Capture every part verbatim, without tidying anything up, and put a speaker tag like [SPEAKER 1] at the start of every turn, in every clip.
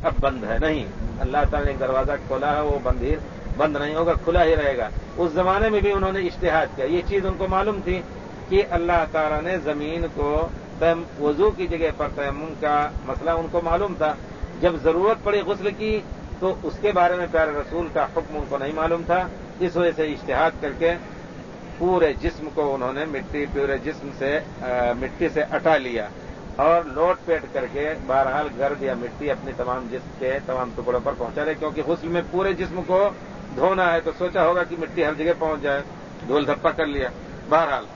[SPEAKER 1] اب بند ہے، نہیں، اللہ تعالیٰ نے ایک دروازہ کھولا ہے، وہ بند ہی بند نہیں ہوگا، کھلا ہی رہے گا۔ اس زمانے میں بھی انہوں نے اجتہاد کیا، یہ چیز ان کو معلوم تھی کہ اللہ تعالیٰ نے زمین کو وضو کی جگہ پر تیمم کا مسئلہ ان کو معلوم تھا۔ جب ضرورت پڑی غسل کی تو اس کے بارے میں پیارے رسول کا حکم ان کو نہیں معلوم تھا، اس وجہ سے اجتہاد کر کے پورے جسم کو انہوں نے مٹی پورے جسم سے مٹی سے اٹا لیا اور لوٹ پیٹ کر کے بہرحال گرد یا مٹی اپنی تمام جسم کے تمام ٹکڑوں پر پہنچا لے، کیونکہ غسل میں پورے جسم کو دھونا ہے تو سوچا ہوگا کہ مٹی ہر جگہ پہنچ جائے، دھول دھپا کر لیا۔ بہرحال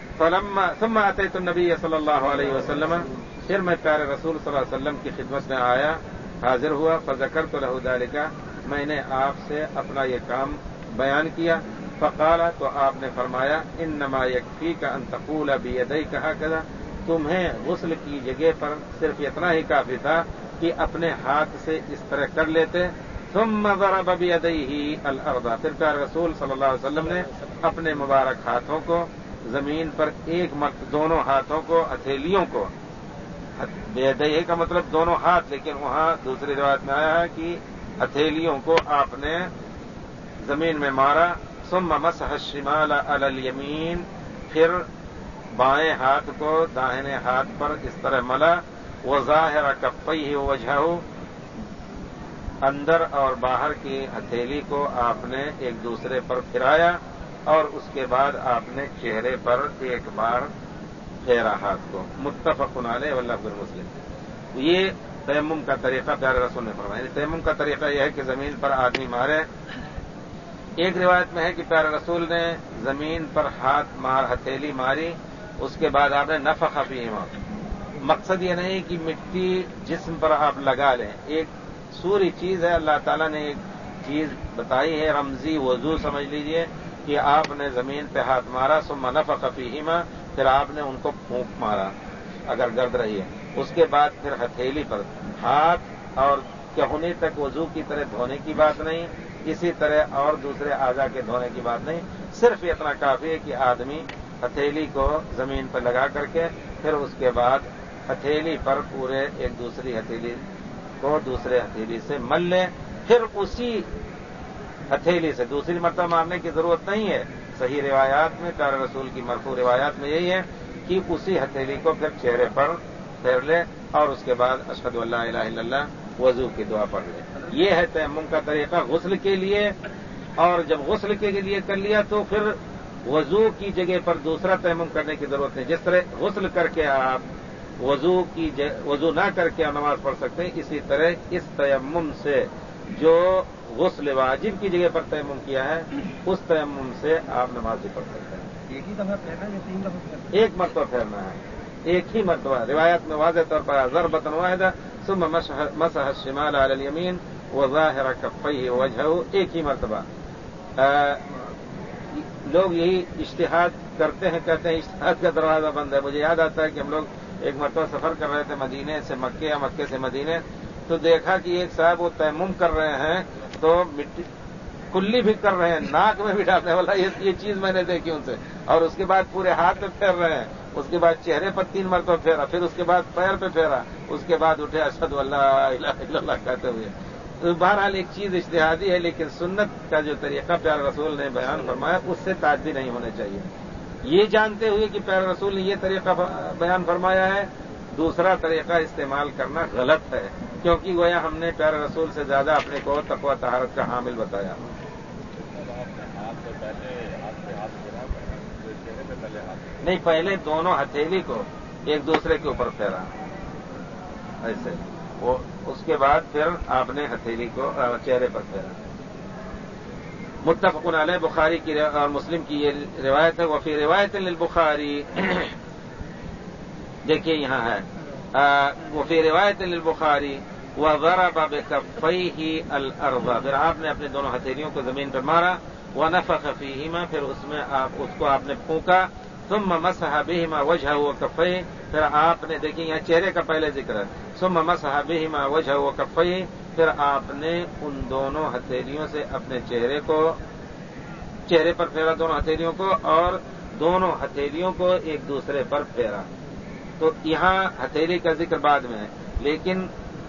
[SPEAKER 1] ثم اتيت النبي صلی اللہ علیہ وسلم، پھر میں پیارے رسول صلی اللہ علیہ وسلم کی خدمت میں آیا، حاضر ہوا، فذكرت له ذلك، میں نے آپ سے اپنا یہ کام بیان کیا، فقال، تو آپ نے فرمایا، انما يكفيك ان تقول بيديك هكذا، تمہیں غسل کی جگہ پر صرف اتنا ہی کافی تھا کہ اپنے ہاتھ سے اس طرح کر لیتے، ثم ضرب بيديه الارض، پھر پیارے رسول صلی اللہ علیہ وسلم نے اپنے مبارک ہاتھوں کو زمین پر ایک مرتبہ، دونوں ہاتھوں کو، ہتھیلیوں کو، بیدئی کا مطلب دونوں ہاتھ، لیکن وہاں دوسری روایت میں آیا ہے کہ ہتھیلیوں کو آپ نے زمین میں مارا، ثم مسح الشمال على اليمين، پھر بائیں ہاتھ کو داہنے ہاتھ پر اس طرح ملا، وظاہر کفیہ ووجہہ، اندر اور باہر کی ہتھیلی کو آپ نے ایک دوسرے پر پھرایا اور اس کے بعد آپ نے چہرے پر ایک بار پھیرا ہاتھ کو۔ متفق علیہ واللفظ مسلم۔ یہ تیمم کا طریقہ پیارے رسول نے فرمایا۔ تیمم کا طریقہ یہ ہے کہ زمین پر آدمی مارے۔ ایک روایت میں ہے کہ پیارے رسول نے زمین پر ہاتھ مار ہتھیلی ماری، اس کے بعد آپ نے نفخ فیہما، مقصد یہ نہیں کہ مٹی جسم پر آپ لگا لیں، ایک سوری چیز ہے، اللہ تعالیٰ نے ایک چیز بتائی ہے، رمزی وضو سمجھ لیجئے کہ آپ نے زمین پہ ہاتھ مارا، ثم نفخ فیہما، پھر آپ نے ان کو پھونک مارا اگر گرد رہی ہے، اس کے بعد پھر ہتھیلی پر ہاتھ اور کہنی تک وضو کی طرح دھونے کی بات نہیں، اسی طرح اور دوسرے اعضاء کے دھونے کی بات نہیں، صرف اتنا کافی ہے کہ آدمی ہتھیلی کو زمین پر لگا کر کے پھر اس کے بعد ہتھیلی پر پورے ایک دوسری ہتھیلی کو دوسرے ہتھیلی سے مل لے، پھر اسی ہتھیلی سے دوسری مرتبہ مارنے کی ضرورت نہیں ہے۔ صحیح روایات میں پیارے رسول کی مرفوع روایات میں یہی ہے کہ اسی ہتھیلی کو پھر چہرے پر پھیر لے اور اس کے بعد اشہد ان لا الہ الا اللہ وضو کی دعا پڑھ لے۔ یہ ہے تیمم کا طریقہ غسل کے لیے، اور جب غسل کے لیے کر لیا تو پھر وضو کی جگہ پر دوسرا تیمم کرنے کی ضرورت نہیں۔ جس طرح غسل کر کے آپ وضو کی وضو نہ کر کے نماز پڑھ سکتے ہیں، اسی طرح اس تیمم سے جو غسل واجب کی جگہ پر تیمم کیا ہے اس تیمم سے آپ نماز بھی پڑھ سکتے ہیں۔
[SPEAKER 2] ایک ہی دفعہ پھیرنا یا تین دفعہ پھیرنا؟
[SPEAKER 1] ایک مرتبہ پھیرنا ہے، ایک ہی مرتبہ، روایت میں واضح طور پر ضربۃ واحدہ ثم مسح الشمال على اليمين وظاهر كفيه ووجهه، ایک ہی مرتبہ۔ لوگ یہی اجتہاد کرتے ہیں، کہتے ہیں اجتہاد کا دروازہ بند ہے۔ مجھے یاد آتا ہے کہ ہم لوگ ایک مرتبہ سفر کر رہے تھے مدینے سے مکے یا مکے سے مدینے، تو دیکھا کہ ایک صاحب وہ تیمم کر رہے ہیں تو مٹی کلی بھی کر رہے ہیں، ناک میں بھی ڈالنے والا، یہ چیز میں نے دیکھی ان سے، اور اس کے بعد پورے ہاتھ پہ پھیر رہے ہیں، اس کے بعد چہرے پر تین مرتبہ پھیرا، پھر اس کے بعد پیر پہ پھیرا، اس کے بعد اٹھے اشہد ان لا الہ الا اللہ کہتے ہوئے۔ تو بہرحال ایک چیز اجتہادی ہے، لیکن سنت کا جو طریقہ پیارے رسول نے بیان فرمایا اس سے تعدی نہیں ہونے چاہیے۔ یہ جانتے ہوئے کہ پیارے رسول نے یہ طریقہ بیان فرمایا ہے، دوسرا طریقہ استعمال کرنا غلط ہے، کیونکہ گویا ہم نے پیارے رسول سے زیادہ اپنے کو تقویٰ طہارت کا حامل بتایا۔ نہیں، پہلے دونوں ہتھیلی کو ایک دوسرے کے اوپر پھیرا ایسے، وہ اس کے بعد پھر آپ نے ہتھیلی کو چہرے پر پھیرا۔ متفق علیہ، بخاری کی اور مسلم کی یہ روایت ہے۔ وفی روایت للبخاری، دیکھیے یہاں ہے وفی روایت للبخاری وضرب بکفیہ الارض، پھر آپ نے اپنے دونوں ہتھیلیوں کو زمین پر مارا، ونفخ فیہما، پھر اس میں آپ اس کو آپ نے پھونکا، ثم مسح بہما وجہہ وکفیہ، پھر آپ نے دیکھیں یہاں چہرے کا پہلے ذکر ہے، ثم مسح بہما وجہہ وکفیہ، پھر آپ نے ان دونوں ہتھیلیوں سے اپنے چہرے کو چہرے پر پھیرا، دونوں ہتھیلیوں کو، اور دونوں ہتھیلیوں کو ایک دوسرے پر پھیرا۔ تو یہاں ہتھیلی کا ذکر بعد میں ہے، لیکن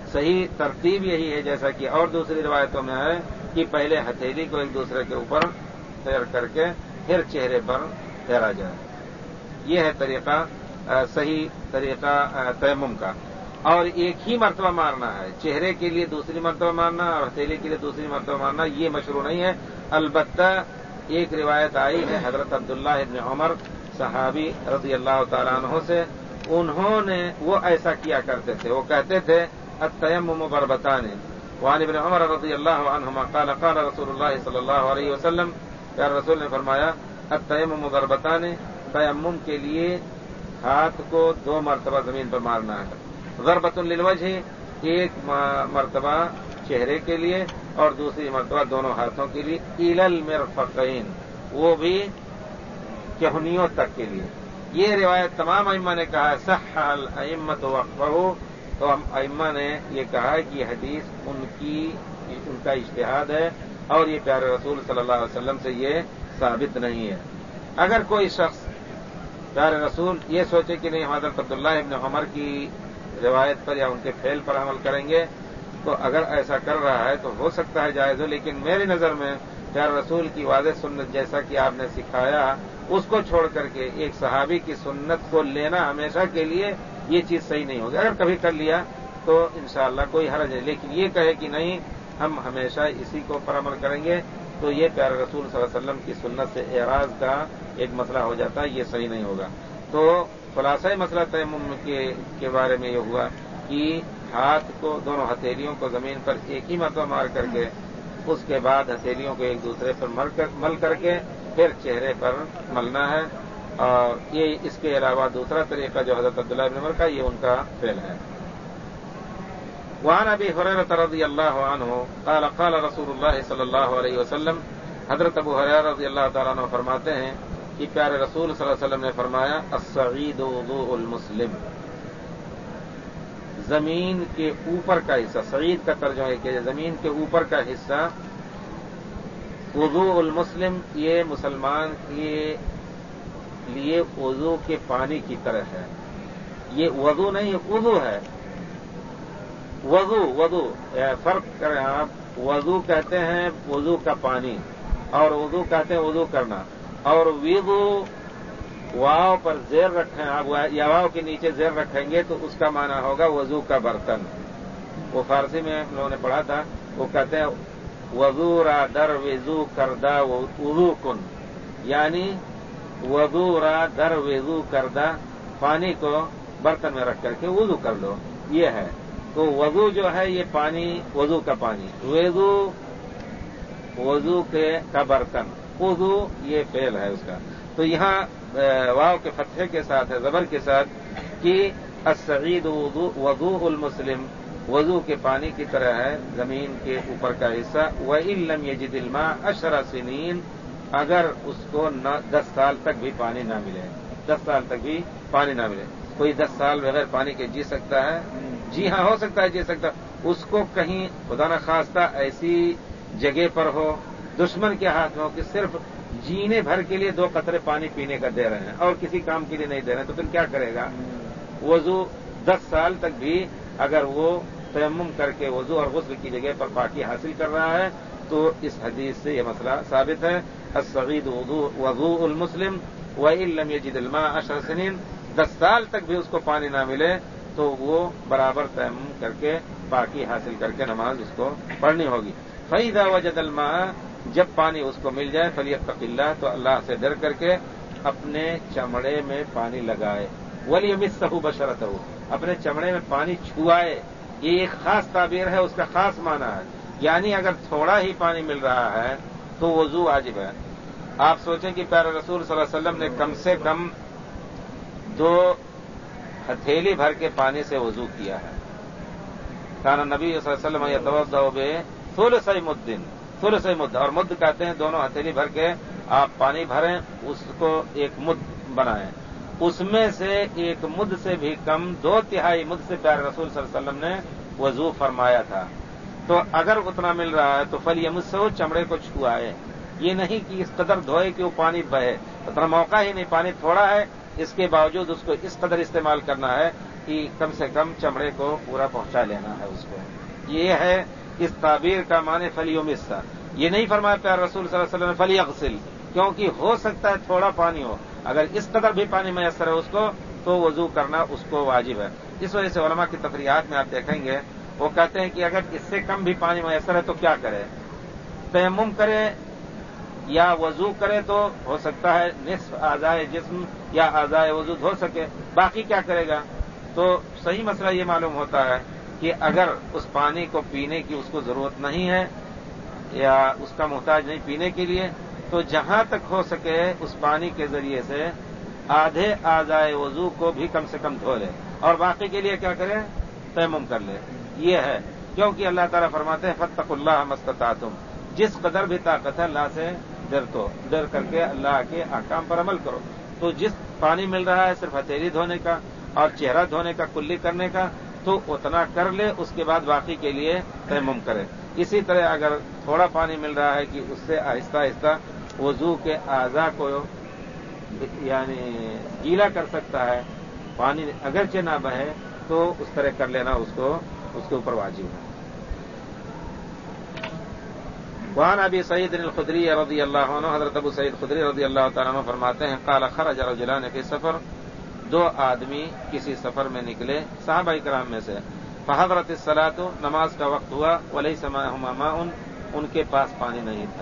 [SPEAKER 1] صحیح ترتیب یہی ہے جیسا کہ اور دوسری روایتوں میں ہے کہ پہلے ہتھیلی کو ایک دوسرے کے اوپر پھیر کر کے پھر چہرے پر پھیرا جائے. یہ ہے طریقہ صحیح طریقہ تیمم کا. اور ایک ہی مرتبہ مارنا ہے. چہرے کے لیے دوسری مرتبہ مارنا اور ہتھیلی کے لیے دوسری مرتبہ مارنا یہ مشروع نہیں ہے. البتہ ایک روایت آئی ہے حضرت عبداللہ ابن عمر صحابی رضی اللہ تعالیٰ عنہ سے, انہوں نے وہ ایسا کیا کرتے تھے. وہ کہتے تھے التیمم ضربتان. وعن ابن عمر رضی اللہ عنہما قال قال رسول اللہ صلی اللہ علیہ وسلم, پیارے رسول نے فرمایا التیمم ضربتان, تیمم کے لیے ہاتھ کو دو مرتبہ زمین پر مارنا ہے. ضربۃ للوجہ, ایک مرتبہ چہرے کے لیے اور دوسری مرتبہ دونوں ہاتھوں کے لیے. الی المرفقین, وہ بھی کہنیوں تک کے لیے. یہ روایت تمام ائمہ نے کہا صح الائمۃ وقفہ, تو ہم ائمہ نے یہ کہا کہ یہ حدیث ان کی ان کا اجتہاد ہے اور یہ پیارے رسول صلی اللہ علیہ وسلم سے یہ ثابت نہیں ہے. اگر کوئی شخص پیارے رسول یہ سوچے کہ نہیں حضرت عبداللہ ابن عمر کی روایت پر یا ان کے فعل پر عمل کریں گے, تو اگر ایسا کر رہا ہے تو ہو سکتا ہے جائز ہو, لیکن میری نظر میں پیارے رسول کی واضح سنت جیسا کہ آپ نے سکھایا اس کو چھوڑ کر کے ایک صحابی کی سنت کو لینا ہمیشہ کے لیے یہ چیز صحیح نہیں ہوگی. اگر کبھی کر لیا تو انشاءاللہ کوئی حرج نہیں, لیکن یہ کہے کہ نہیں ہم ہمیشہ اسی کو پر عمل کریں گے تو یہ پیارے رسول صلی اللہ علیہ وسلم کی سنت سے اعراض کا ایک مسئلہ ہو جاتا ہے, یہ صحیح نہیں ہوگا. تو خلاصہ مسئلہ تیمم کے, کے بارے میں یہ ہوا کہ ہاتھ کو دونوں ہتھیلیوں کو زمین پر ایک ہی مرتبہ مار کر کے اس کے بعد ہتھیلیوں کو ایک دوسرے پر مل کر, مل کر کے پھر چہرے پر ملنا ہے. اور یہ اس کے علاوہ دوسرا طریقہ جو حضرت عبداللہ بن عمر کا, یہ ان کا فعل ہے. وعن ابی ہریرہ رضی اللہ عنہ قال قال رسول اللہ صلی اللہ علیہ وسلم, حضرت ابو ہریرہ رضی اللہ تعالیٰ عنہ فرماتے ہیں کہ پیارے رسول صلی اللہ علیہ وسلم نے فرمایا الصعید وضوء المسلم, زمین کے اوپر کا حصہ, صعید کا ترجمہ کیا زمین کے اوپر کا حصہ, وضوء المسلم یہ مسلمان کے لیے وضو کے پانی کی طرح ہے. یہ وضو نہیں وضو ہے. وضو وضو فرق کریں آپ, وضو کہتے ہیں وضو کا پانی اور وضو کہتے ہیں وضو کرنا. اور وضو واو پر زیر رکھیں آپ, یا واو کے نیچے زیر رکھیں گے تو اس کا معنی ہوگا وضو کا برتن. وہ فارسی میں ہم لوگوں نے پڑھا تھا, وہ کہتے ہیں وضو را در وضو کردہ وضو کن, یعنی وضو را در وضو کردہ, پانی کو برتن میں رکھ کر کے وضو کر لو, یہ ہے. تو وضو جو ہے یہ پانی, وضو کا پانی, وضو وضو کے کا برتن, وضو یہ فعل ہے اس کا. تو یہاں واو کے فتحے کے ساتھ ہے, زبر کے ساتھ, کہ الصعید وضوء المسلم, وضو کے پانی کی طرح ہے زمین کے اوپر کا حصہ. وَإِن لَّمْ يَجِدِ الْمَاءَ عَشْرَ سِنِينَ, اگر اس کو دس سال تک بھی پانی نہ ملے, دس سال تک بھی پانی نہ ملے. کوئی دس سال بغیر پانی کے جی سکتا ہے؟ جی ہاں, ہو سکتا ہے جی سکتا. اس کو کہیں خدا نخواستہ ایسی جگہ پر ہو, دشمن کے ہاتھ میں ہو کہ صرف جینے بھر کے لیے دو قطرے پانی پینے کا دے رہے ہیں اور کسی کام کے لیے نہیں دے رہے ہیں, تو پھر کیا کرے گا؟ وضو دس سال تک بھی اگر وہ تیمم کر کے وضو اور غسل کی جگہ پر پاکی حاصل کر رہا ہے تو اس حدیث سے یہ مسئلہ ثابت ہے. الصعید وضوء المسلم وَإِن لَّمْ يَجِدِ الْمَاءَ عَشْرَ سِنِينَ, دس سال تک بھی اس کو پانی نہ ملے تو وہ برابر تیمم کر کے پاکی حاصل کر کے نماز اس کو پڑھنی ہوگی. فَإِذَا وَجَدَ الْمَاءَ, جب پانی اس کو مل جائے, فَلْيَتَّقِ اللَّهَ, تو اللہ سے ڈر کر کے اپنے چمڑے میں پانی لگائے. وَلْيَمِسَّهُ بَشَرَتَهُ, اپنے چمڑے میں پانی چھوائے. یہ ایک خاص تعبیر ہے, اس کا خاص معنی ہے. یعنی اگر تھوڑا ہی پانی مل رہا ہے تو وضو واجب ہے. آپ سوچیں کہ پیارے رسول صلی اللہ علیہ وسلم نے کم سے کم دو ہتھیلی بھر کے پانی سے وضو کیا ہے. کان نبی صلی اللہ علیہ وسلم یتوضأ بثلث مد, ثلث مد, اور مد کہتے ہیں دونوں ہتھیلی بھر کے آپ پانی بھریں, اس کو ایک مد بنائیں. اس میں سے ایک مد سے بھی کم, دو تہائی مد سے پیارے رسول صلی اللہ علیہ وسلم نے وضو فرمایا تھا. تو اگر اتنا مل رہا ہے تو فلیمسہ, چمڑے کو چھوائے. یہ نہیں کہ اس قدر دھوئے کہ وہ پانی بہے, اتنا موقع ہی نہیں, پانی تھوڑا ہے, اس کے باوجود اس کو اس قدر استعمال کرنا ہے کہ کم سے کم چمڑے کو پورا پہنچا لینا ہے اس کو. یہ ہے اس تعبیر کا معنی فلیمس. یہ نہیں فرمایا پیارے رسول صلی اللہ علیہ وسلم نے فلیغسل، کیونکہ ہو سکتا ہے تھوڑا پانی ہو، اگر اس قدر بھی پانی میسر ہے اس کو تو وضو کرنا اس کو واجب ہے. اس وجہ سے علماء کی تفریحات میں آپ دیکھیں گے وہ کہتے ہیں کہ اگر اس سے کم بھی پانی میسر ہے تو کیا کرے، تیمم کرے یا وضو کرے تو ہو سکتا ہے نصف اعضائے جسم یا اعضائے وضو ہو سکے، باقی کیا کرے گا. تو صحیح مسئلہ یہ معلوم ہوتا ہے کہ اگر اس پانی کو پینے کی اس کو ضرورت نہیں ہے یا اس کا محتاج نہیں پینے کے لیے، تو جہاں تک ہو سکے اس پانی کے ذریعے سے آدھے اعضائے وضو کو بھی کم سے کم دھو لے اور باقی کے لیے کیا کرے، تیمم کر لے. یہ ہے کیونکہ اللہ تعالیٰ فرماتے ہیں فاتقوا اللہ ما استطعتم، جس قدر بھی طاقت ہے اللہ سے ڈر تو ڈر کر کے اللہ کے احکام پر عمل کرو. تو جس پانی مل رہا ہے صرف ہتھیلی دھونے کا اور چہرہ دھونے کا، کلی کرنے کا، تو اتنا کر لے، اس کے بعد باقی کے لیے تیمم کرے. اسی طرح اگر تھوڑا پانی مل رہا ہے کہ اس سے آہستہ آہستہ وضو کے اعضاء کو یعنی گیلا کر سکتا ہے، پانی اگرچہ نہ بہے تو اس طرح کر لینا اس کو اس کے اوپر واجب ہے. وعن ابی سعید الخدری رضی اللہ عنہ، حضرت ابو سعید خدری رضی اللہ تعالیٰ عنہ فرماتے ہیں قال خرج رجلان فی سفر، دو آدمی کسی سفر میں نکلے صحابہ کرام میں سے، فحضرت الصلاۃ، نماز کا وقت ہوا، ولیس معہما ماء، ان کے پاس پانی نہیں تھا.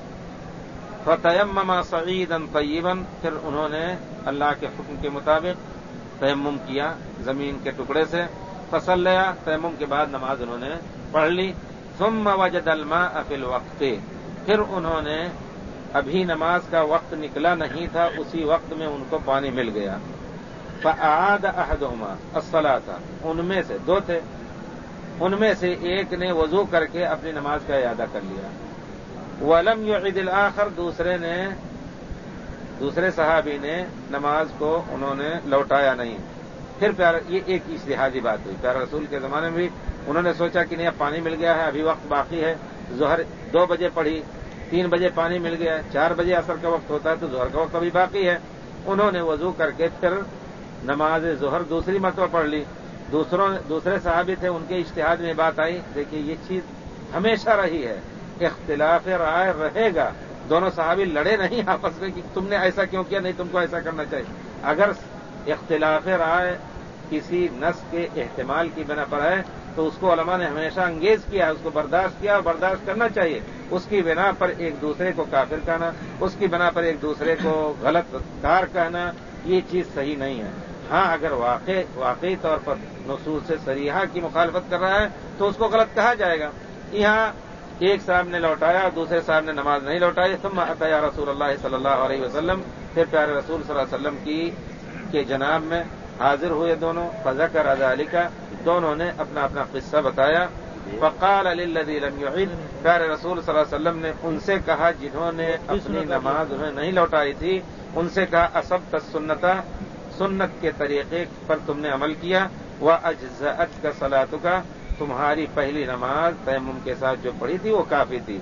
[SPEAKER 1] فتیمما صعیدا طیبا، پھر انہوں نے اللہ کے حکم کے مطابق تیمم کیا زمین کے ٹکڑے سے. فصلیا، تیمم کے بعد نماز انہوں نے پڑھ لی. ثم وجد الماء فی الوقت، پھر انہوں نے ابھی نماز کا وقت نکلا نہیں تھا اسی وقت میں ان کو پانی مل گیا. فاعاد احدهما الصلاۃ، ان میں سے دو تھے، ان میں سے ایک نے وضو کر کے اپنی نماز کا اعادہ کر لیا. ولم يعد الاخر، دوسرے نے دوسرے صحابی نے نماز کو انہوں نے لوٹایا نہیں. پھر پیارا یہ ایک اجتہادی بات ہوئی، پیارا رسول کے زمانے میں بھی انہوں نے سوچا کہ نہیں اب پانی مل گیا ہے، ابھی وقت باقی ہے، ظہر دو بجے پڑھی، تین بجے پانی مل گیا، چار بجے عصر کا وقت ہوتا ہے تو ظہر کا وقت ابھی باقی ہے. انہوں نے وضو کر کے پھر نماز ظہر دوسری مرتبہ پڑھ لی. دوسروں دوسرے صحابی تھے، ان کے اجتہاد میں بات آئی. دیکھیے یہ چیز ہمیشہ رہی ہے، اختلاف رائے رہے گا. دونوں صحابی لڑے نہیں آپس میں کہ تم نے ایسا کیوں کیا، نہیں تم کو ایسا کرنا چاہیے. اگر اختلاف رائے کسی نص کے احتمال کی بنا پر ہے تو اس کو علماء نے ہمیشہ انگیز کیا ہے، اس کو برداشت کیا اور برداشت کرنا چاہیے. اس کی بنا پر ایک دوسرے کو کافر کہنا، اس کی بنا پر ایک دوسرے کو غلط کار کہنا، یہ چیز صحیح نہیں ہے. ہاں اگر واقع واقعی طور پر نصوص سے صریحہ کی مخالفت کر رہا ہے تو اس کو غلط کہا جائے گا. یہاں ایک صاحب نے لوٹایا اور دوسرے صاحب نے نماز نہیں لوٹائی. ثم اتى رسول اللہ صلی اللہ علیہ وسلم، پھر پیارے رسول صلی اللہ علیہ وسلم کی کے جناب میں حاضر ہوئے دونوں. فذكر ذلك، دونوں نے اپنا اپنا قصہ بتایا. فقال للذي لم يعد، پیارے رسول صلی اللہ علیہ وسلم نے ان سے کہا جنہوں نے اپنی نماز انہیں نہیں لوٹائی تھی، ان سے کہا اصبت السنۃ، سنت کے طریقے پر تم نے عمل کیا. واجزأتک صلاتک، تمہاری پہلی نماز تیمم کے ساتھ جو پڑھی تھی وہ کافی تھی.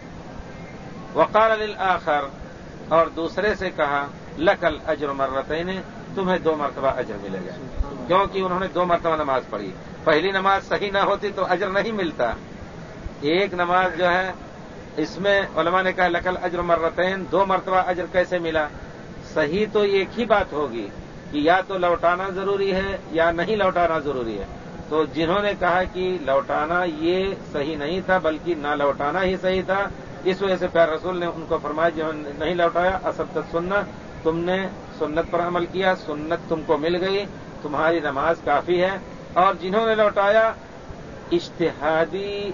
[SPEAKER 1] وقال للآخر، اور دوسرے سے کہا لک الاجر مرتین، تمہیں دو مرتبہ اجر ملے گا، کیونکہ انہوں نے دو مرتبہ نماز پڑھی. پہلی نماز صحیح نہ ہوتی تو اجر نہیں ملتا. ایک نماز جو ہے اس میں علماء نے کہا لک الاجر مرتین، دو مرتبہ اجر کیسے ملا؟ صحیح تو ایک ہی بات ہوگی کہ یا تو لوٹانا ضروری ہے یا نہیں لوٹانا ضروری ہے. تو جنہوں نے کہا کہ لوٹانا یہ صحیح نہیں تھا بلکہ نہ لوٹانا ہی صحیح تھا، اس وجہ سے پیارے رسول نے ان کو فرمایا جنہوں نے نہیں لوٹایا اصبت السنۃ، تم نے سنت پر عمل کیا، سنت تم کو مل گئی، تمہاری نماز کافی ہے. اور جنہوں نے لوٹایا اجتہادی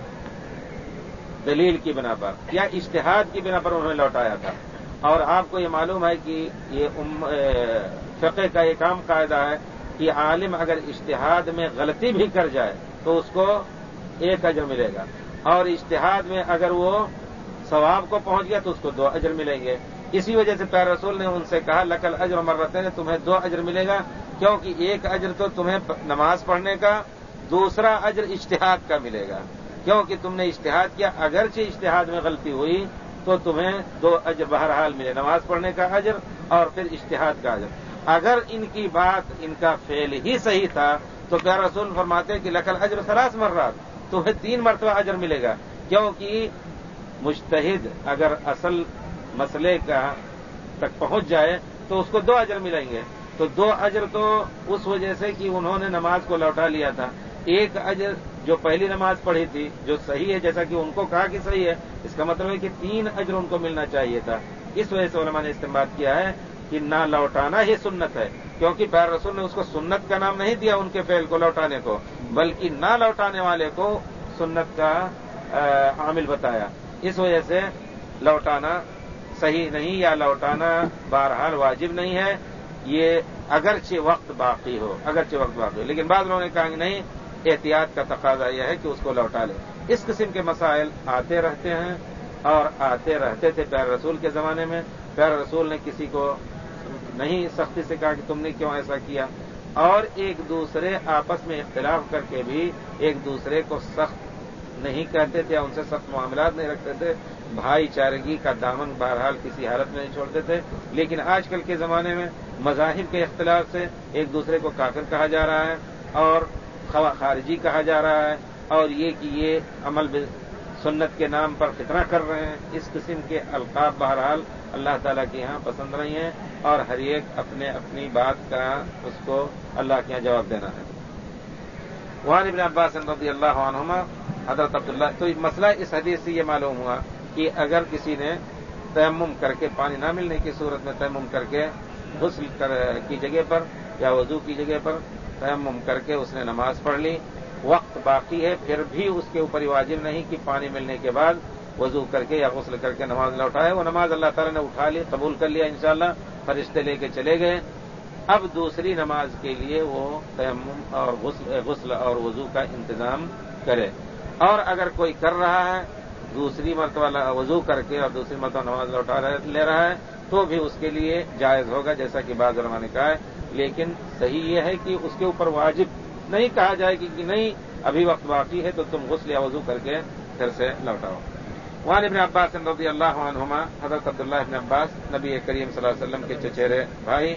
[SPEAKER 1] دلیل کی بنا پر یا اجتہاد کی بنا پر انہوں نے لوٹایا تھا. اور آپ کو یہ معلوم ہے کہ یہ ام فقہ کا ایک عام قاعدہ ہے کہ عالم اگر اجتہاد میں غلطی بھی کر جائے تو اس کو ایک اجر ملے گا، اور اجتہاد میں اگر وہ ثواب کو پہنچ گیا تو اس کو دو اجر ملیں گے. اسی وجہ سے پیارے رسول نے ان سے کہا لک الاجر مرتین، تمہیں دو اجر ملے گا، کیونکہ ایک اجر تو تمہیں نماز پڑھنے کا، دوسرا اجر اجتہاد کا ملے گا، کیونکہ تم نے اجتہاد کیا. اگرچہ اجتہاد میں غلطی ہوئی تو تمہیں دو اجر بہرحال ملے، نماز پڑھنے کا اجر اور پھر اجتہاد کا اجر. اگر ان کی بات ان کا فعل ہی صحیح تھا تو پیارا رسول فرماتے ہیں کہ لکل اجر ثلاث مرات، تمہیں تین مرتبہ اجر ملے گا، کیونکہ مجتہد اگر اصل مسئلے کا تک پہنچ جائے تو اس کو دو اجر ملیں گے. تو دو اجر تو اس وجہ سے کہ انہوں نے نماز کو لوٹا لیا تھا. ایک اجر جو پہلی نماز پڑھی تھی جو صحیح ہے، جیسا کہ ان کو کہا کہ صحیح ہے، اس کا مطلب ہے کہ تین اجر ان کو ملنا چاہیے تھا. اس وجہ سے علماء نے استنباط کیا ہے کہ نہ لوٹانا ہی سنت ہے، کیونکہ پیارا رسول نے اس کو سنت کا نام نہیں دیا ان کے فعل کو لوٹانے کو، بلکہ نہ لوٹانے والے کو سنت کا عامل بتایا. اس وجہ سے لوٹانا صحیح نہیں یا لوٹانا بہرحال واجب نہیں ہے، یہ اگرچہ وقت باقی ہو اگرچہ وقت باقی ہو لیکن بعض لوگوں نے کہا کہ نہیں، احتیاط کا تقاضا یہ ہے کہ اس کو لوٹا لے. اس قسم کے مسائل آتے رہتے ہیں اور آتے رہتے تھے پیارے رسول کے زمانے میں. پیارے رسول نے کسی کو نہیں سختی سے کہا کہ تم نے کیوں ایسا کیا، اور ایک دوسرے آپس میں اختلاف کر کے بھی ایک دوسرے کو سخت نہیں کہتے تھے، ان سے سخت معاملات نہیں رکھتے تھے. بھائی چارگی کا دامن بہرحال کسی حالت میں نہیں چھوڑتے تھے. لیکن آج کل کے زمانے میں مذاہب کے اختلاف سے ایک دوسرے کو کافر کہا جا رہا ہے اور خارجی کہا جا رہا ہے، اور یہ کہ یہ عمل سنت کے نام پر فتنہ کر رہے ہیں. اس قسم کے القاب بہرحال اللہ تعالیٰ کے یہاں پسند نہیں ہیں، اور ہر ایک اپنے اپنی بات کا اس کو اللہ کے یہاں جواب دینا ہے. وعن ابن عباس رضی اللہ عنہما حضرت عبداللہ. تو مسئلہ اس حدیث سے یہ معلوم ہوا کہ اگر کسی نے تیمم کر کے، پانی نہ ملنے کی صورت میں تیمم کر کے غسل کی جگہ پر یا وضو کی جگہ پر تیمم کر کے اس نے نماز پڑھ لی، وقت باقی ہے، پھر بھی اس کے اوپر واجب نہیں کہ پانی ملنے کے بعد وضو کر کے یا غسل کر کے نماز لوٹائے. وہ نماز اللہ تعالیٰ نے اٹھا لی، قبول کر لیا انشاءاللہ، فرشتے لے کے چلے گئے. اب دوسری نماز کے لیے وہ تیمم اور غسل غسل اور وضو کا انتظام کرے. اور اگر کوئی کر رہا ہے دوسری مرتبہ وضو کر کے اور دوسری مرتبہ نماز لوٹا لے رہا ہے تو بھی اس کے لیے جائز ہوگا، جیسا کہ بعض علماء نے کہا ہے. لیکن صحیح یہ ہے کہ اس کے اوپر واجب نہیں کہا جائے کہ نہیں ابھی وقت باقی ہے تو تم غسل یا وضو کر کے پھر سے لوٹاؤ. وعن ابن عباس رضی اللہ عنہما حضرت عبداللہ ابن عباس نبی کریم صلی اللہ علیہ وسلم کے چچیرے بھائی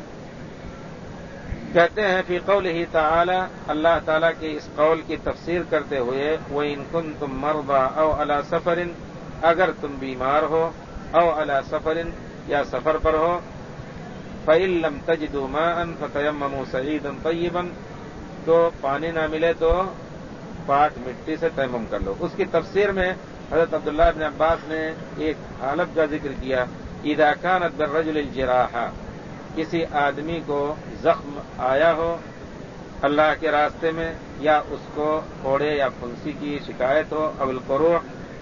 [SPEAKER 1] کہتے ہیں فی قولہ تعالی، اللہ تعالیٰ کے اس قول کی تفسیر کرتے ہوئے، وَإِن كُنتُم مَّرْضَىٰ أَوْ عَلَىٰ سَفَرٍ، اگر تم بیمار ہو، او علی سفر یا سفر پر ہو، فَإِن لَّمْ تَجِدُوا مَاءً فَتَيَمَّمُوا صَعِيدًا طَيِّبًا، تو پانی نہ ملے تو پاک مٹی سے تیمم کر لو. اس کی تفسیر میں حضرت عبداللہ ابن عباس نے ایک حالت کا ذکر کیا، اذا كانت بالرجل الجراحہ، کسی آدمی کو زخم آیا ہو اللہ کے راستے میں، یا اس کو پھوڑے یا پھنسی کی شکایت ہو، او القروح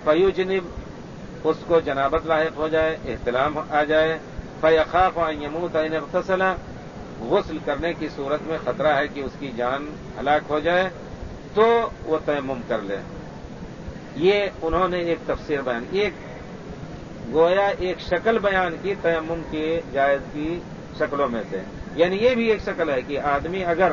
[SPEAKER 1] فیجنب، اس کو جنابت لاحق ہو جائے، احتلام آ جائے، فیخاف ان یموت ان اغتسل، غسل کرنے کی صورت میں خطرہ ہے کہ اس کی جان ہلاک ہو جائے، تو وہ تیمم کر لے. یہ انہوں نے ایک تفسیر بیان کی، ایک گویا ایک شکل بیان کی تیمم کی جائز کی شکلوں میں سے. یعنی یہ بھی ایک شکل ہے کہ آدمی اگر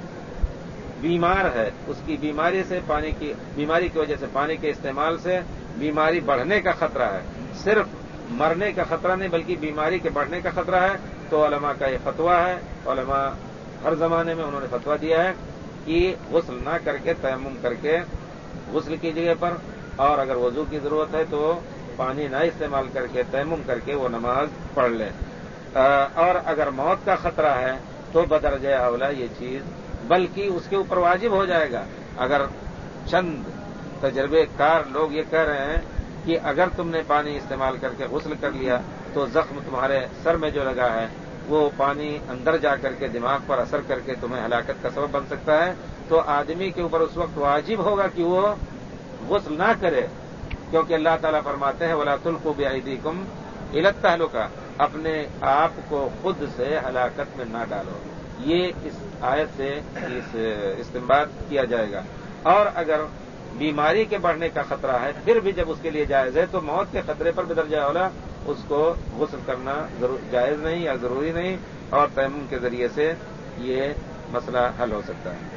[SPEAKER 1] بیمار ہے، اس کی بیماری سے پانی کی بیماری کی وجہ سے پانی کے استعمال سے بیماری بڑھنے کا خطرہ ہے، صرف مرنے کا خطرہ نہیں بلکہ بیماری کے بڑھنے کا خطرہ ہے، تو علماء کا یہ فتویٰ ہے، علماء ہر زمانے میں انہوں نے فتویٰ دیا ہے کہ غسل نہ کر کے تیمم کر کے غسل کی جگہ پر، اور اگر وضو کی ضرورت ہے تو پانی نہ استعمال کر کے تیمم کر کے وہ نماز پڑھ لے. اور اگر موت کا خطرہ ہے تو بدرجہ اولا یہ چیز، بلکہ اس کے اوپر واجب ہو جائے گا. اگر چند تجربے کار لوگ یہ کہہ رہے ہیں کہ اگر تم نے پانی استعمال کر کے غسل کر لیا تو زخم تمہارے سر میں جو لگا ہے وہ پانی اندر جا کر کے دماغ پر اثر کر کے تمہیں ہلاکت کا سبب بن سکتا ہے، تو آدمی کے اوپر اس وقت واجب ہوگا کہ وہ غسل نہ کرے، کیونکہ اللہ تعالیٰ فرماتے ہیں وَلَا تُلْقُوا بِأَيْدِيكُمْ إِلَى التَّهْلُكَةِ، اپنے آپ کو خود سے ہلاکت میں نہ ڈالو. یہ اس آیت سے اس استنباط کیا جائے گا. اور اگر بیماری کے بڑھنے کا خطرہ ہے پھر بھی جب اس کے لیے جائز ہے تو موت کے خطرے پر بدرجہ اولا اس کو غسل کرنا جائز نہیں یا ضروری نہیں، اور تیمم کے ذریعے سے یہ مسئلہ حل ہو سکتا ہے.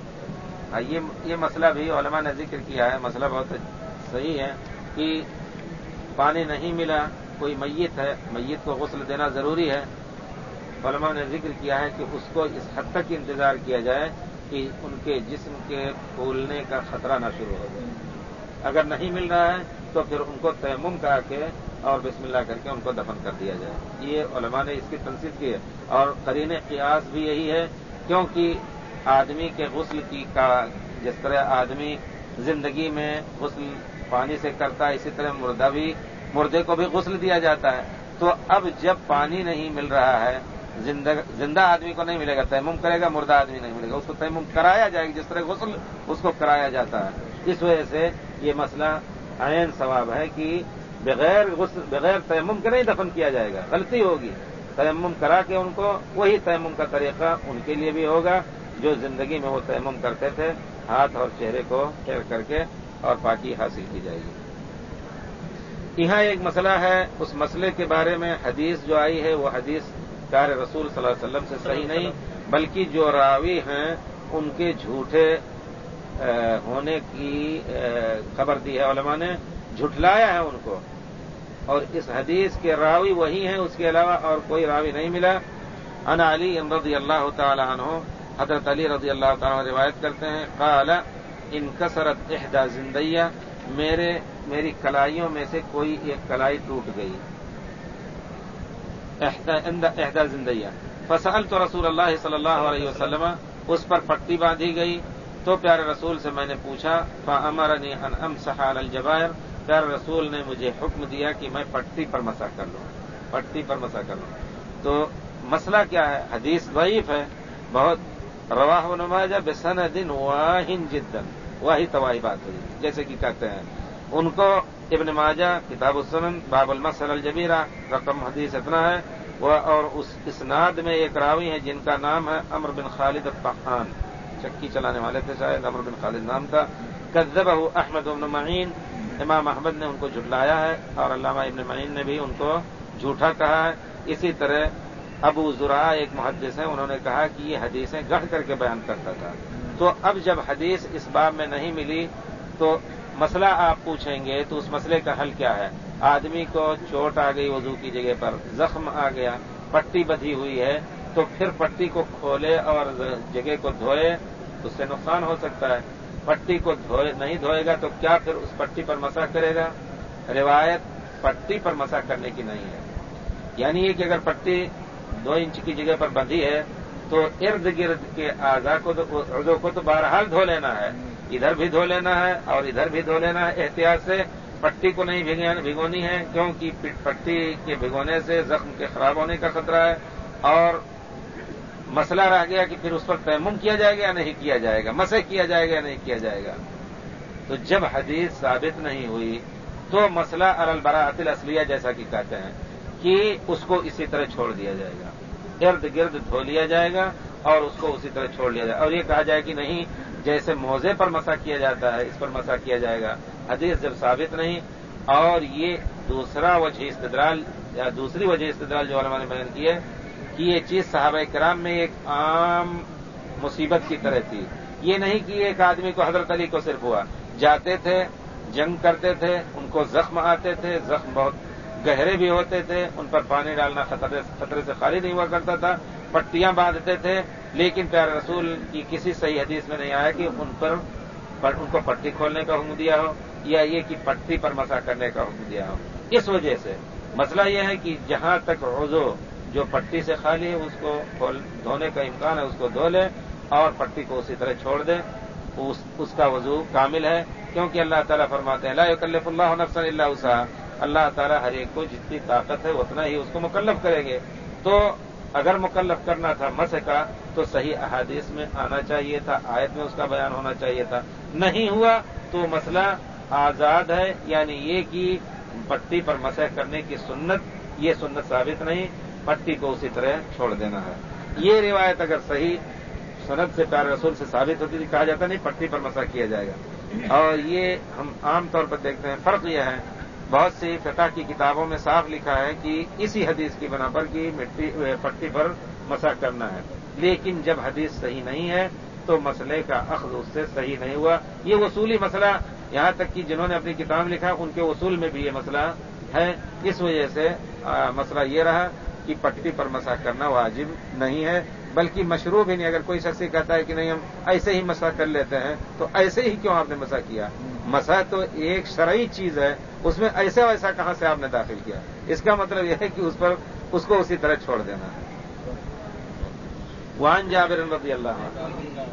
[SPEAKER 1] یہ یہ مسئلہ بھی علماء نے ذکر کیا ہے، مسئلہ بہت صحیح ہے کہ پانی نہیں ملا، کوئی میت ہے، میت کو غسل دینا ضروری ہے، علماء نے ذکر کیا ہے کہ اس کو اس حد تک انتظار کیا جائے کہ ان کے جسم کے پھولنے کا خطرہ نہ شروع ہو جائے۔ اگر نہیں مل رہا ہے تو پھر ان کو تیمم کرا کے اور بسم اللہ کر کے ان کو دفن کر دیا جائے۔ یہ علماء نے اس کی تنصیص کی ہے، اور قرین قیاس بھی یہی ہے، کیونکہ آدمی کے غسل کی کا جس طرح آدمی زندگی میں غسل پانی سے کرتا ہے، اسی طرح مردہ بھی مردے کو بھی غسل دیا جاتا ہے۔ تو اب جب پانی نہیں مل رہا ہے، زندہ زندہ آدمی کو نہیں ملے گا، تیمم کرے گا، مردہ آدمی نہیں ملے گا، اس کو تیمم کرایا جائے گا جس طرح غسل اس کو کرایا جاتا ہے۔ اس وجہ سے یہ مسئلہ عین ثواب ہے کہ بغیر غسل بغیر تیمم کے نہیں دفن کیا جائے گا، غلطی ہوگی۔ تیمم کرا کے ان کو وہی تیمم کا طریقہ ان کے لیے بھی ہوگا جو زندگی میں وہ تیمم کرتے تھے، ہاتھ اور چہرے کو پھیر کر کے، اور پاکی حاصل کی جائے گی۔ یہاں ایک مسئلہ ہے، اس مسئلے کے بارے میں حدیث جو آئی ہے وہ حدیث کار رسول صلی اللہ علیہ وسلم سے صحیح نہیں، بلکہ جو راوی ہیں ان کے جھوٹے ہونے کی خبر دی ہے، علماء نے جھٹلایا ہے ان کو، اور اس حدیث کے راوی وہی ہیں، اس کے علاوہ اور کوئی راوی نہیں ملا۔ عن علی رضی اللہ تعالی عنہ، حضرت علی رضی اللہ تعالی عنہ روایت کرتے ہیں، قال انکسرت احدى زندیہ، میرے میری کلائیوں میں سے کوئی ایک کلائی ٹوٹ گئی، احدى زندیہ، فسألت رسول اللہ صلی اللہ علیہ وسلم، اس پر پٹی باندھی گئی تو پیارے رسول سے میں نے پوچھا، فأمرنی ان امسح علی الجبائر، پیارے رسول نے مجھے حکم دیا کہ میں پٹی پر مسح کر لوں، پٹی پر مسح کر لوں۔ تو مسئلہ کیا ہے؟ حدیث ضعیف ہے بہت، رواہ ابن ماجہ بسند واہن جدا، واہی تواہی بات ہوئی جیسے کہ کہتے ہیں ان کو ابن ماجہ کتاب السنن باب المسح علی الجبیرہ، رقم حدیث اتنا ہے، اور اس اسناد میں ایک راوی ہے جن کا نام ہے عمرو بن خالد الطحان، چکی چلانے والے تھے شاید، عمرو بن خالد نام تھا۔ کذبہ احمد بن معین، امام احمد نے ان کو جھٹلایا ہے، اور علامہ ابن معین نے بھی ان کو جھوٹا کہا ہے۔ اسی طرح ابو زرع ایک محدث ہیں، انہوں نے کہا کہ یہ حدیثیں گڑھ کر کے بیان کرتا تھا۔ تو اب جب حدیث اس باب میں نہیں ملی تو مسئلہ آپ پوچھیں گے تو اس مسئلے کا حل کیا ہے؟ آدمی کو چوٹ آ گئی وضو کی جگہ پر، زخم آ گیا، پٹی بدھی ہوئی ہے، تو پھر پٹی کو کھولے اور جگہ کو دھوئے، اس سے نقصان ہو سکتا ہے۔ پٹی کو دھوئے نہیں دھوئے گا تو کیا پھر اس پٹی پر مسح کرے گا؟ روایت پٹی پر مسح کرنے کی نہیں ہے، یعنی یہ کہ اگر پٹی دو انچ کی جگہ پر بندھی ہے تو ارد گرد کے اعضاء کو عضو کو تو بہرحال دھو لینا ہے، ادھر بھی دھو لینا ہے اور ادھر بھی دھو لینا ہے، احتیاط سے پٹی کو نہیں بھگونی ہے، کیونکہ پٹی کے بھگونے سے زخم کے خراب ہونے کا خطرہ ہے۔ اور مسئلہ رہ گیا کہ پھر اس پر تیمم کیا جائے گا یا نہیں کیا جائے گا، مسح کیا جائے گا یا نہیں کیا جائے گا۔ تو جب حدیث ثابت نہیں ہوئی تو مسئلہ علی البراءۃ الاصلیہ جیسا کہ کہتے ہیں کہ اس کو اسی طرح چھوڑ دیا جائے گا، ارد گرد دھو لیا جائے گا اور اس کو اسی طرح چھوڑ لیا جائے گا، اور یہ کہا جائے کہ نہیں جیسے موزے پر مسح کیا جاتا ہے اس پر مسح کیا جائے گا۔ حدیث جب ثابت نہیں، اور یہ دوسرا وجہ استدلال یا دوسری وجہ استدلال جو علماء نے بیان کی ہے کہ یہ چیز صحابہ کرام میں ایک عام مصیبت کی طرح تھی، یہ نہیں کہ ایک آدمی کو حضرت علی کو صرف ہوا، جاتے تھے جنگ کرتے تھے، ان کو زخم آتے تھے، زخم بہت گہرے بھی ہوتے تھے، ان پر پانی ڈالنا خطرے خطرے سے خالی نہیں ہوا کرتا تھا، پٹیاں باندھتے تھے، لیکن پیارے رسول کی کسی صحیح حدیث میں نہیں آیا کہ ان پر ان کو پٹی کھولنے کا حکم دیا ہو یا یہ کہ پٹی پر مسح کرنے کا حکم دیا ہو۔ اس وجہ سے مسئلہ یہ ہے کہ جہاں تک عضو جو پٹی سے خالی ہے اس کو دھونے کا امکان ہے اس کو دھو لے اور پٹی کو اسی طرح چھوڑ دے، اس, اس کا وضو کامل ہے، کیونکہ اللہ تعالیٰ فرماتے ہیں لا یکلف اللہ نفسا الا وسعها، اللہ تعالیٰ ہر ایک کو جتنی طاقت ہے اتنا ہی اس کو مکلف کریں گے۔ تو اگر مکلف کرنا تھا مسح کا تو صحیح احادیث میں آنا چاہیے تھا، آیت میں اس کا بیان ہونا چاہیے تھا، نہیں ہوا تو مسئلہ آزاد ہے، یعنی یہ کہ پٹی پر مسح کرنے کی سنت، یہ سنت ثابت نہیں، پٹی کو اسی طرح چھوڑ دینا ہے۔ یہ روایت اگر صحیح سند سے پیارے رسول سے ثابت ہوتی تھی، کہا جاتا نہیں پٹی پر مسح کیا جائے گا۔ اور یہ ہم عام طور پر دیکھتے ہیں، فرق یہ ہے بہت سی فقہ کی کتابوں میں صاف لکھا ہے کہ اسی حدیث کی بنا پر کہ مٹی پٹی پر مسح کرنا ہے، لیکن جب حدیث صحیح نہیں ہے تو مسئلے کا اخذ اس سے صحیح نہیں ہوا۔ یہ اصولی مسئلہ، یہاں تک کہ جنہوں نے اپنی کتاب لکھا ان کے اصول میں بھی یہ مسئلہ ہے. اس وجہ سے آ, مسئلہ یہ رہا کہ پٹی پر مسح کرنا واجب نہیں ہے، بلکہ مشروع بھی نہیں. اگر کوئی شخص کہتا ہے کہ نہیں ہم ایسے ہی مسح کر لیتے ہیں تو ایسے ہی کیوں آپ نے مسح کیا؟ مسح تو ایک شرعی چیز ہے، اس میں ایسا ویسا کہاں سے آپ نے داخل کیا؟ اس کا مطلب یہ ہے کہ اس پر اس کو اسی طرح چھوڑ دینا ہے. وعن جابر رضی اللہ عنہ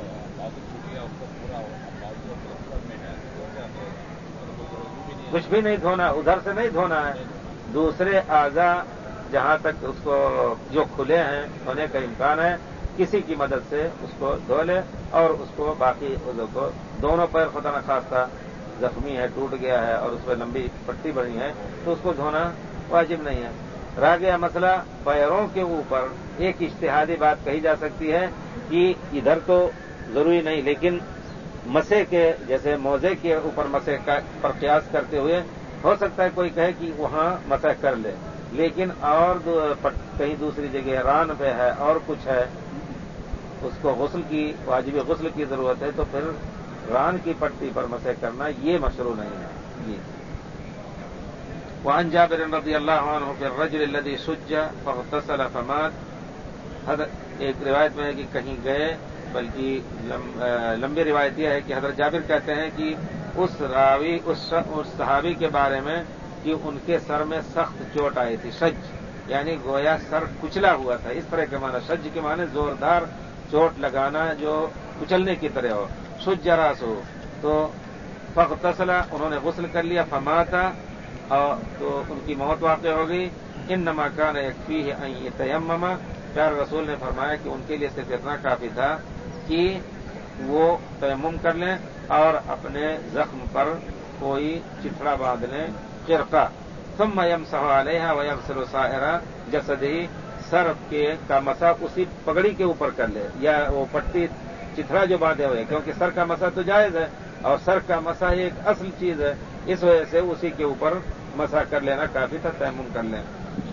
[SPEAKER 1] کچھ بھی نہیں دھونا، ادھر سے نہیں دھونا ہے، دوسرے اعضاء جہاں تک اس کو جو کھلے ہیں ہونے کا امکان ہے کسی کی مدد سے اس کو دھو لے، اور اس کو باقی عضو کو دونوں پیر خدا نخواستہ زخمی ہے، ٹوٹ گیا ہے اور اس پہ لمبی پٹی بنی ہے تو اس کو دھونا واجب نہیں ہے. رہ گیا مسئلہ پیروں کے اوپر. ایک اجتہادی بات کہی جا سکتی ہے کہ ادھر تو ضروری نہیں، لیکن مسح کے جیسے موزے کے اوپر مسح پر قیاس کرتے ہوئے ہو سکتا ہے کوئی کہے کہ وہاں مسح کر لے، لیکن اور کہیں دوسری جگہ ران پہ ہے اور کچھ ہے، اس کو غسل کی واجب غسل کی ضرورت ہے، تو پھر ران کی پٹی پر مسح کرنا یہ مشروع نہیں ہے. یہ وعن جابر رضی اللہ عنہ فی الرجل الذی شج فاغتسل فمات. ایک روایت میں ہے کہ کہیں گئے، بلکہ لمبی روایت یہ ہے کہ حضرت جابر کہتے ہیں کہ اس راوی اس صحابی کے بارے میں کہ ان کے سر میں سخت چوٹ آئی تھی. شج یعنی گویا سر کچلا ہوا تھا، اس طرح کے معنی. شج کے معنی زوردار چوٹ لگانا جو کچلنے کی طرح ہو. شج راس ہو تو فاغتسل انہوں نے غسل کر لیا، فماتا اور تو ان کی موت واقع ہو گئی. انما کان یکفیہ ان یتیمم. پیارے رسول نے فرمایا کہ ان کے لیے صرف اتنا کافی تھا کہ وہ تیمم کر لیں اور اپنے زخم پر کوئی چتھڑا باندھ لیں، قرقہ. ثم یمسح علیہا ویغسل سائر جسدہ. سر کے کا مسح اسی پگڑی کے اوپر کر لے، یا وہ پٹی چتھڑا جو باندھے ہوئے، کیونکہ سر کا مسح تو جائز ہے اور سر کا مسح ایک اصل چیز ہے، اس وجہ سے اسی کے اوپر مسح کر لینا کافی تھا، تیمم کر لیں.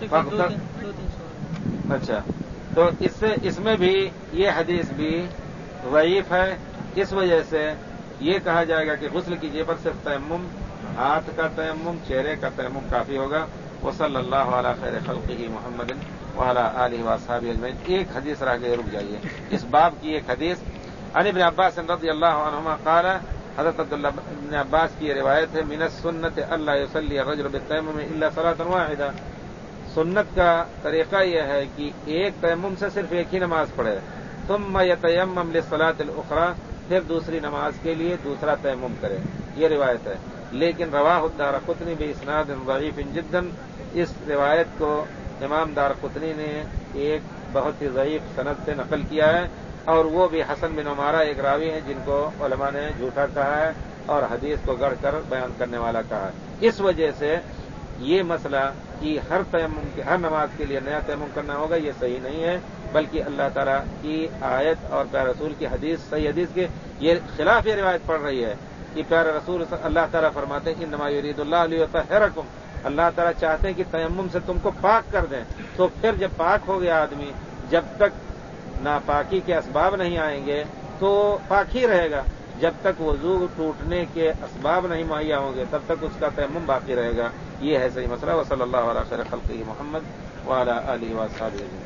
[SPEAKER 1] اچھا، تو اس سے اس میں بھی یہ حدیث بھی ضعیف ہے. اس وجہ سے یہ کہا جائے گا کہ غسل کیجیے پر صرف تیمم، ہاتھ کا تیمم، چہرے کا تیمم کافی ہوگا. وصلی اللہ علی خیر خلقہ محمد وعلی آلہ واصحابہ اجمعین. ایک حدیث رہ گئی، رک جائیے. اس باب کی ایک حدیث عن ابن عباس رضی اللہ عنہما قال. حضرت عبداللہ ابن عباس کی یہ روایت ہے، من السنت الا یصلی الرجل بالتیمم الا صلاۃ واحدہ. سنت کا طریقہ یہ ہے کہ ایک تیمم سے صرف ایک ہی نماز پڑھے. ثم یتیمم للصلاۃ الاخرى. پھر دوسری نماز کے لیے دوسرا تیمم کرے. یہ روایت ہے، لیکن رواہ الدارقطنی باسناد ضعیف جدا. اس روایت کو امام دارقطنی نے ایک بہت ہی ضعیف سند سے نقل کیا ہے، اور وہ بھی حسن بن عمارہ ایک راوی ہیں جن کو علماء نے جھوٹا کہا ہے اور حدیث کو گڑھ کر بیان کرنے والا کہا ہے. اس وجہ سے یہ مسئلہ کہ ہر تیمم کی ہر نماز کے لیے نیا تیمم کرنا ہوگا یہ صحیح نہیں ہے، بلکہ اللہ تعالیٰ کی آیت اور پیارے رسول کی حدیث صحیح حدیث کے یہ خلاف یہ روایت پڑ رہی ہے کہ پیارے رسول اللہ تعالیٰ فرماتے ہیں انما یرید اللہ لیطہرکم. اللہ تعالیٰ چاہتے ہیں کہ تیمم سے تم کو پاک کر دیں. تو پھر جب پاک ہو گیا آدمی، جب تک ناپاکی کے اسباب نہیں آئیں گے تو پاک ہی رہے گا. جب تک وضو ٹوٹنے کے اسباب نہیں مہیا ہوں گے تب تک اس کا تیمم باقی رہے گا. یہ ہے صحیح مسئلہ. وصلی اللہ علیہ خیر خلقہ محمد وعلی آلہ وصحبہ اجمعین.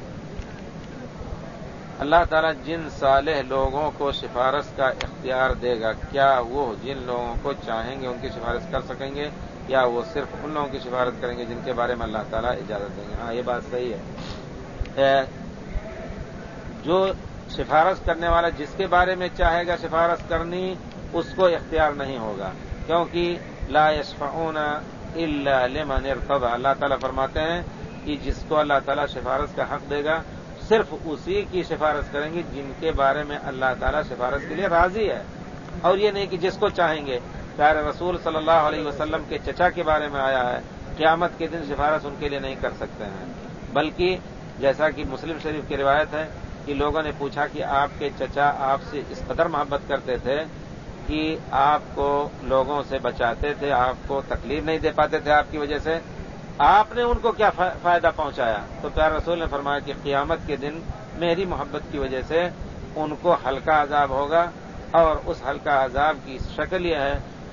[SPEAKER 1] اللہ تعالیٰ جن صالح لوگوں کو سفارش کا اختیار دے گا، کیا وہ جن لوگوں کو چاہیں گے ان کی سفارش کر سکیں گے، یا وہ صرف ان لوگوں کی سفارش کریں گے جن کے بارے میں اللہ تعالیٰ اجازت دیں گے؟ ہاں، یہ بات صحیح ہے. جو سفارش کرنے والا جس کے بارے میں چاہے گا سفارش کرنی، اس کو اختیار نہیں ہوگا، کیونکہ لا یشفعون الا لمن ارتضى. اللہ تعالیٰ فرماتے ہیں کہ جس کو اللہ تعالیٰ سفارش کا حق دے گا صرف اسی کی سفارش کریں گے جن کے بارے میں اللہ تعالیٰ سفارش کے لیے راضی ہے، اور یہ نہیں کہ جس کو چاہیں گے. پیارے رسول صلی اللہ علیہ وسلم کے چچا کے بارے میں آیا ہے قیامت کے دن سفارش ان کے لیے نہیں کر سکتے ہیں، بلکہ جیسا کہ مسلم شریف کی روایت ہے کہ لوگوں نے پوچھا کہ آپ کے چچا آپ سے اس قدر محبت کرتے تھے کہ آپ کو لوگوں سے بچاتے تھے، آپ کو تکلیف نہیں دے پاتے تھے آپ کی وجہ سے، آپ نے ان کو کیا فائدہ پہنچایا؟ تو پیارے رسول نے فرمایا کہ قیامت کے دن میری محبت کی وجہ سے ان کو ہلکا عذاب ہوگا، اور اس ہلکا عذاب کی شکل یہ ہے کہ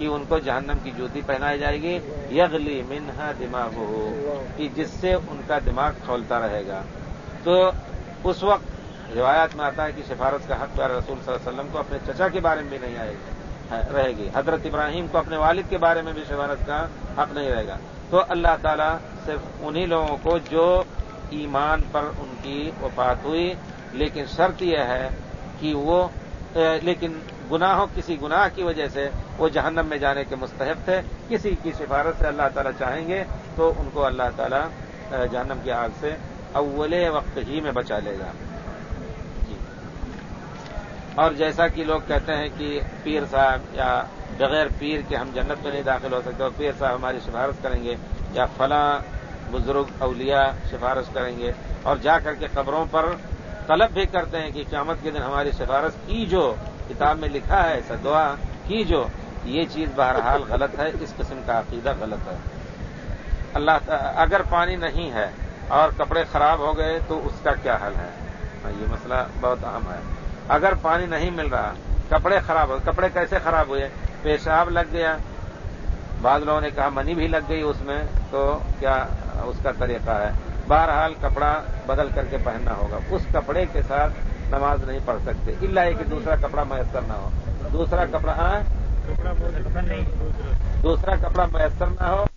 [SPEAKER 1] کہ ان کو جہنم کی جوتی پہنائی جائے گی، یغلی منہا دماغہ، کہ جس سے ان کا دماغ کھولتا رہے گا۔ تو اس وقت روایات میں آتا ہے کہ سفارش کا حق پیارے رسول صلی اللہ علیہ وسلم کو اپنے چچا کے بارے میں بھی نہیں آئے گا رہے گی، حضرت ابراہیم کو اپنے والد کے بارے میں بھی سفارش کا حق نہیں رہے گا۔ تو اللہ تعالیٰ صرف انہی لوگوں کو جو ایمان پر ان کی وفات ہوئی، لیکن شرط یہ ہے کہ وہ لیکن گناہوں کسی گناہ کی وجہ سے وہ جہنم میں جانے کے مستحق تھے، کسی کی سفارش سے اللہ تعالیٰ چاہیں گے تو ان کو اللہ تعالیٰ جہنم کی آگ سے اول وقت ہی میں بچا لے گا۔ جی۔ اور جیسا کہ لوگ کہتے ہیں کہ پیر صاحب یا بغیر پیر کے ہم جنت میں نہیں داخل ہو سکتے، اور پیر صاحب ہماری سفارش کریں گے یا فلاں بزرگ اولیاء سفارش کریں گے، اور جا کر کے قبروں پر طلب بھی کرتے ہیں کہ قیامت کے دن ہماری سفارش کی جو کتاب میں لکھا ہے ایسا دعا کی جو، یہ چیز بہرحال غلط ہے، اس قسم کا عقیدہ غلط ہے۔ اللہ اگر پانی نہیں ہے اور کپڑے خراب ہو گئے تو اس کا کیا حل ہے؟ یہ مسئلہ بہت اہم ہے۔ اگر پانی نہیں مل رہا، کپڑے خراب ہو، کپڑے کیسے خراب ہوئے؟ پیشاب لگ گیا، بعض لوگوں نے کہا منی بھی لگ گئی اس میں، تو کیا اس کا طریقہ ہے؟ بہرحال کپڑا بدل کر کے پہننا ہوگا، اس کپڑے کے ساتھ نماز نہیں پڑھ سکتے الا یہ کہ دوسرا کپڑا میسر نہ ہو، دوسرا کپڑا ہاں دوسرا کپڑا میسر نہ ہو